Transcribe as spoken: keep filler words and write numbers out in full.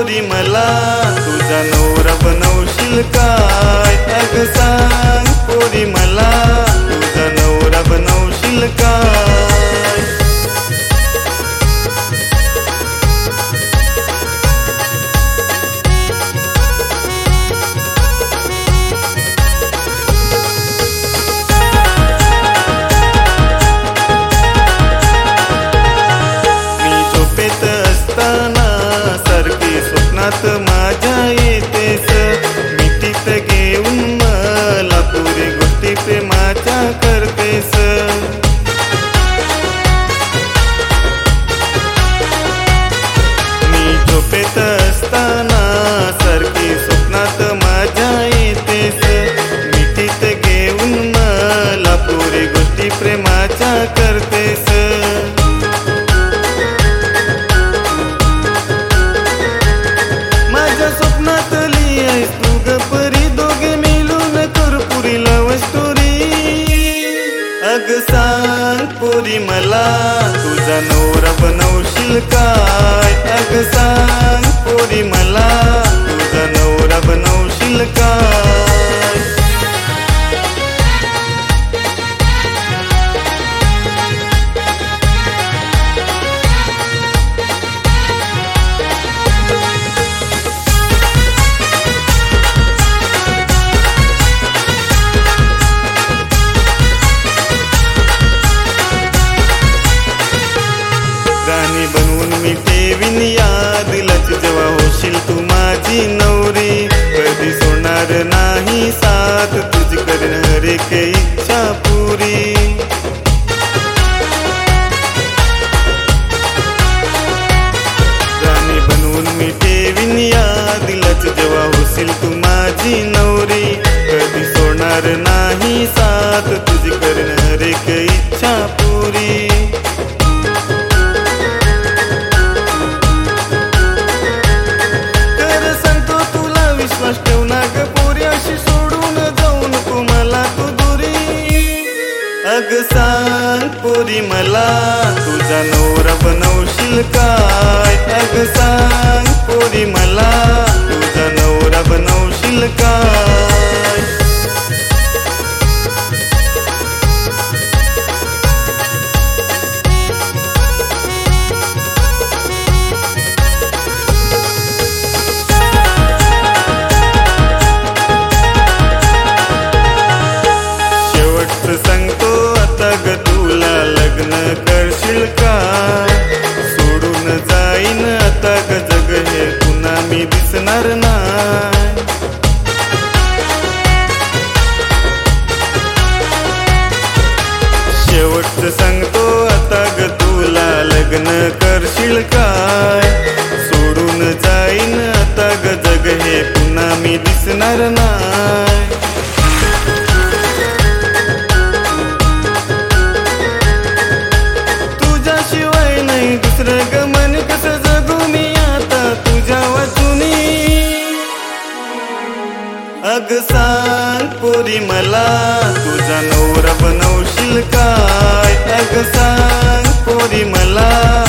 पोरी मला तुझा नवरा बनवशील काय? अग सांग पोरी मला तुझा नवरा बनवशील काय? मी झोपेत असताना सारखी स्वप्नात माझ्या येतेस, मिठीत घेऊन मला पुरी गोष्टी प्रेमाच्या करतेस. मी झोपेत असताना सारखी स्वप्नात माझ्या येतेस, मिठीत घेऊन मला पुरी गोष्टी प्रेमाच्या करतेस. माझ्या स्वप्नातली आहेस तू ग परी, दोघे मिळून करू पुरी लव्ह स्टोरी. अग सांग पोरी मला तुझा नवरा बनवशील काय? अग सांग पोरी मला तुझा नवरा बनवशील काय? राणी बनवून मी ठेवीन याद लच जेव्हा होशील तू माझी नवरी. कधी सोडणार नाही साथ तुझी करीन हर एक इच्छा पुरी. राणी बनवून मी ठेवीन याद लच जेव्हा होशील तू माझी नवरी. कधी सोडणार नाही साथ तुझी करीन हर एक इच्छा पुरी. विश्वास ठेव ना ग पोरी, अशी सोडून जाऊ नको मला तू दुरी. अग सांग पोरी मला तुझा नवरा बनवशील काय? अग सांग पोरी मला तुझा नवरा बनवशील काय? सांगतो आता ग तुला लग्न करशील का? सोडून जाईन आता ग जग हे पुन्हा मी दिसणार नाही. शेवटचं सांगतो आता ग तुला लग्न करशील काय? सोडून जाईन आता ग जग हे पुन्हा मी दिसणार नाही. दुसरं ग मन कसं जगू मी आता तुझ्या वाचुनी. अग सांग पोरी मला तुझा नवरा बनवशील काय? अग सांग पोरी मला